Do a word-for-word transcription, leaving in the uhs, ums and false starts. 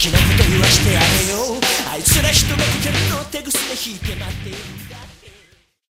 きなこと言わしてあれよ。あいつら人が来てるの手ぐすね引いて待っているんだ。